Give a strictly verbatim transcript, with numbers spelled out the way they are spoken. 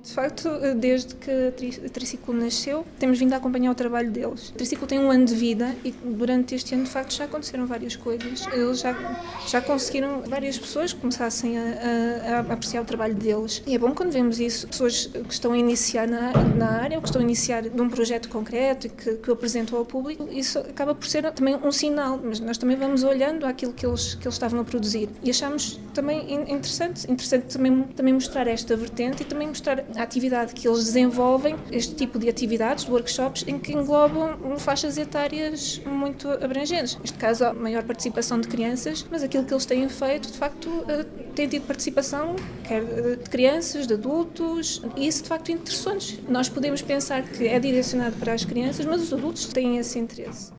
De facto, desde que a Triciclo nasceu, temos vindo a acompanhar o trabalho deles. A Triciclo tem um ano de vida e durante este ano, de facto, já aconteceram várias coisas. Eles já, já conseguiram várias pessoas que começassem a, a, a apreciar o trabalho deles. E é bom quando vemos isso, pessoas que estão a iniciar na, na área, ou que estão a iniciar num projeto concreto e que, que o apresentam ao público. Isso acaba por ser também um sinal, mas nós também vamos olhando àquilo que eles, que eles estavam a produzir. E achamos também interessante, interessante também, também mostrar esta vertente e também mostrar a atividade que eles desenvolvem, este tipo de atividades, de workshops, em que englobam faixas etárias muito abrangentes. Neste caso, a maior participação de crianças, mas aquilo que eles têm feito, de facto, tem tido participação, quer de crianças, de adultos, e isso, de facto, interessou-nos. Nós podemos pensar que é direcionado para as crianças, mas os adultos têm esse interesse.